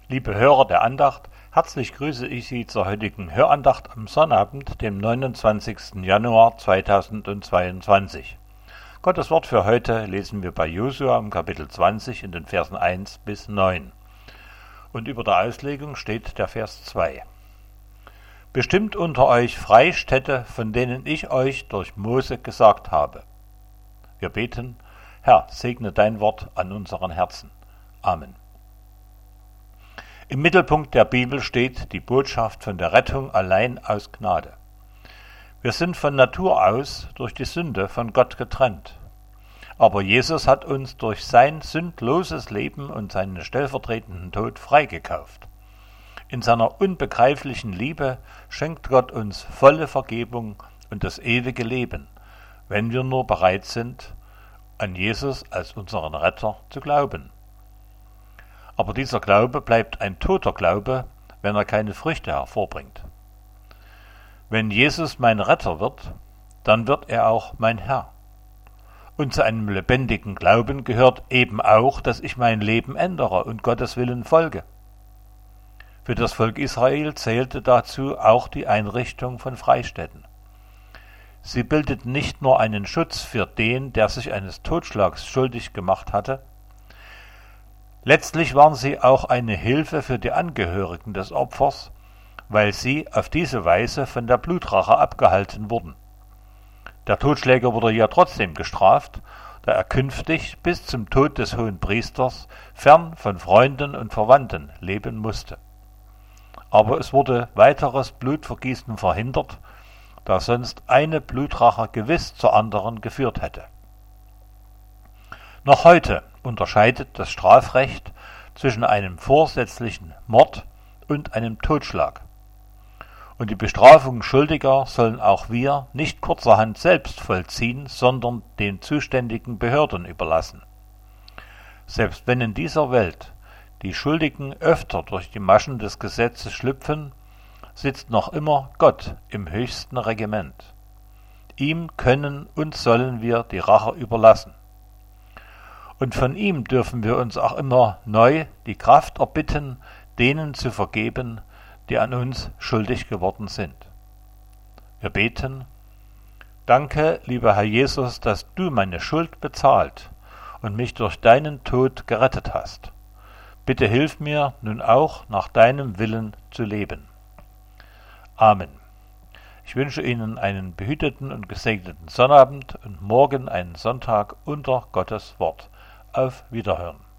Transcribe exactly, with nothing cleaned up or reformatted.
Liebe Hörer der Andacht, herzlich grüße ich Sie zur heutigen Hörandacht am Sonnabend, dem neunundzwanzigsten Januar zweitausendzweiundzwanzig. Gottes Wort für heute lesen wir bei Josua im Kapitel zwanzig in den Versen eins bis neun. Und über der Auslegung steht der Vers zwei. Bestimmt unter euch Freistädte, von denen ich euch durch Mose gesagt habe. Wir beten: Herr, segne dein Wort an unseren Herzen. Amen. Im Mittelpunkt der Bibel steht die Botschaft von der Rettung allein aus Gnade. Wir sind von Natur aus durch die Sünde von Gott getrennt. Aber Jesus hat uns durch sein sündloses Leben und seinen stellvertretenden Tod freigekauft. In seiner unbegreiflichen Liebe schenkt Gott uns volle Vergebung und das ewige Leben, wenn wir nur bereit sind, an Jesus als unseren Retter zu glauben. Aber dieser Glaube bleibt ein toter Glaube, wenn er keine Früchte hervorbringt. Wenn Jesus mein Retter wird, dann wird er auch mein Herr. Und zu einem lebendigen Glauben gehört eben auch, dass ich mein Leben ändere und Gottes Willen folge. Für das Volk Israel zählte dazu auch die Einrichtung von Freistädten. Sie bildeten nicht nur einen Schutz für den, der sich eines Totschlags schuldig gemacht hatte, letztlich waren sie auch eine Hilfe für die Angehörigen des Opfers, weil sie auf diese Weise von der Blutrache abgehalten wurden. Der Totschläger wurde ja trotzdem gestraft, da er künftig bis zum Tod des Hohenpriesters fern von Freunden und Verwandten leben musste. Aber es wurde weiteres Blutvergießen verhindert, da sonst eine Blutrache gewiss zur anderen geführt hätte. Noch heute unterscheidet das Strafrecht zwischen einem vorsätzlichen Mord und einem Totschlag. Und die Bestrafung Schuldiger sollen auch wir nicht kurzerhand selbst vollziehen, sondern den zuständigen Behörden überlassen. Selbst wenn in dieser Welt die Schuldigen öfter durch die Maschen des Gesetzes schlüpfen, sitzt noch immer Gott im höchsten Regiment. Ihm können und sollen wir die Rache überlassen. Und von ihm dürfen wir uns auch immer neu die Kraft erbitten, denen zu vergeben, die an uns schuldig geworden sind. Wir beten: Danke, lieber Herr Jesus, dass du meine Schuld bezahlt und mich durch deinen Tod gerettet hast. Bitte hilf mir, nun auch nach deinem Willen zu leben. Amen. Ich wünsche Ihnen einen behüteten und gesegneten Sonnabend und morgen einen Sonntag unter Gottes Wort. Auf Wiederhören.